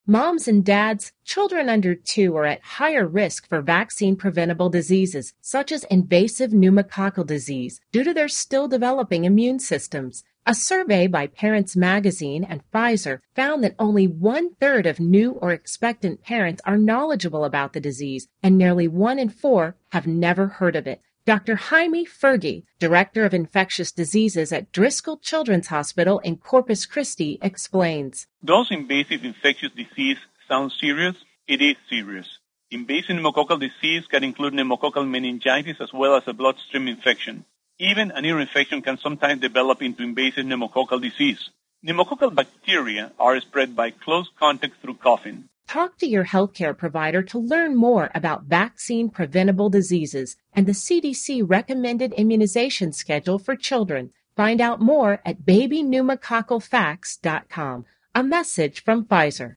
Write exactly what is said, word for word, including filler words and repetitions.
Moms and dads, children under two are at higher risk for vaccine-preventable diseases, such as invasive pneumococcal disease, due to their still developing immune systems. A survey by Parents Magazine and Pfizer found that only one-third of new or expectant parents are knowledgeable about the disease, and nearly one in four have never heard of it. Doctor Jaime Fergie, Director of Infectious Diseases at Driscoll Children's Hospital in Corpus Christi, explains. Does invasive infectious disease sound serious? It is serious. Invasive pneumococcal disease can include pneumococcal meningitis as well as a bloodstream infection. Even an ear infection can sometimes develop into invasive pneumococcal disease. Pneumococcal bacteria are spread by close contact through coughing. Talk to your healthcare provider to learn more about vaccine-preventable diseases and the C D C recommended immunization schedule for children. Find out more at baby pneumococcal facts dot com. A message from Pfizer.